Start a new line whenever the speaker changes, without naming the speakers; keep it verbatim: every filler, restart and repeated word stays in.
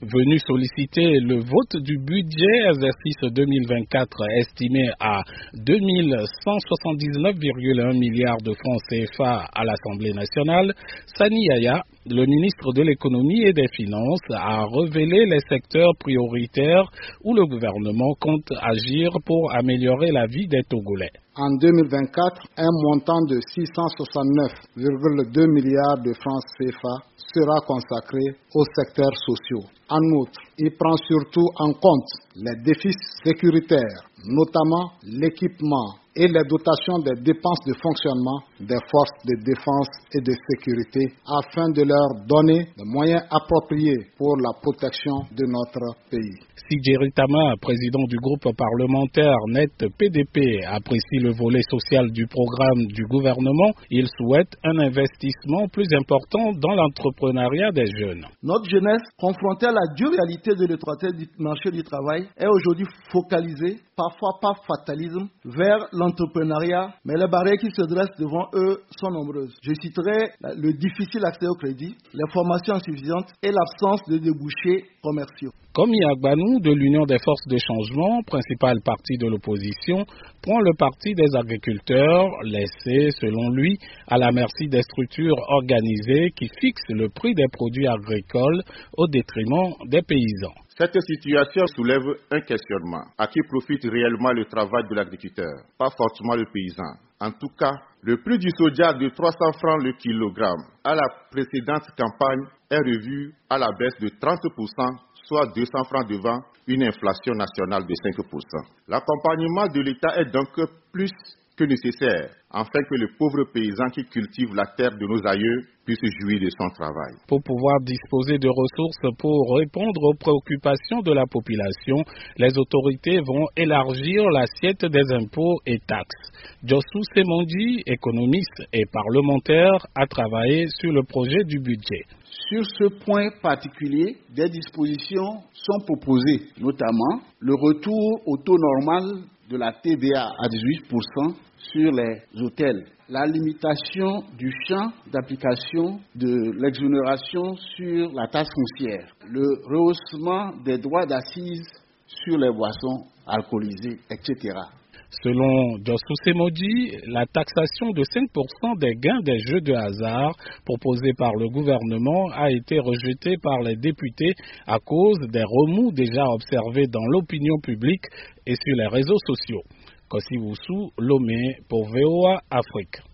Venu solliciter le vote du budget exercice deux mille vingt-quatre estimé à deux mille cent soixante-dix-neuf virgule un milliards de francs C F A à l'Assemblée nationale, Sani Yaya, le ministre de l'économie et des finances, a révélé les secteurs prioritaires où le gouvernement compte agir pour améliorer la vie des Togolais.
En deux mille vingt-quatre, un montant de six cent soixante-neuf virgule deux milliards de francs C F A sera consacré aux secteurs sociaux. En outre, il prend surtout en compte les défis sécuritaires, notamment l'équipement et les dotations des dépenses de fonctionnement des forces de défense et de sécurité afin de leur donner les moyens appropriés pour la protection de notre pays.
Sidjeri Tama, président du groupe parlementaire Net P D P, apprécie le volet social du programme du gouvernement. Il souhaite un investissement plus important dans l'entrepreneuriat des jeunes.
Notre jeunesse, confrontée à la dure réalité de l'étroitesse du marché du travail, est aujourd'hui focalisée, parfois par fatalisme, vers l'entrepreneuriat, mais les barrières qui se dressent devant eux sont nombreuses. Je citerai le difficile accès au crédit, les formations insuffisantes et l'absence de débouchés commerciaux.
Comme Yagbanou de l'Union des forces de changement, principal parti de l'opposition, prend le parti des agriculteurs, laissé, selon lui, à la merci des structures organisées qui fixent le prix des produits agricoles au détriment des paysans.
Cette situation soulève un questionnement. À qui profite réellement le travail de l'agriculteur? Pas forcément le paysan. En tout cas, le prix du soja de trois cents francs le kilogramme à la précédente campagne est revu à la baisse de trente pour cent, soit deux cents francs devant une inflation nationale de cinq pour cent. L'accompagnement de l'État est donc plus que nécessaire, afin que le pauvre paysan qui cultive la terre de nos aïeux puisse jouir de son travail.
Pour pouvoir disposer de ressources pour répondre aux préoccupations de la population, les autorités vont élargir l'assiette des impôts et taxes. Jossou Semondi, économiste et parlementaire, a travaillé sur le projet du budget.
Sur ce point particulier, des dispositions sont proposées, notamment le retour au taux normal de la T V A à dix-huit pour cent sur les hôtels, la limitation du champ d'application de l'exonération sur la taxe foncière, le rehaussement des droits d'assises sur les boissons alcoolisées, et cetera.
Selon Jossou Semondi, la taxation de cinq pour cent des gains des jeux de hasard proposée par le gouvernement a été rejetée par les députés à cause des remous déjà observés dans l'opinion publique et sur les réseaux sociaux. Kossi Woussou, Lomé pour V O A Afrique.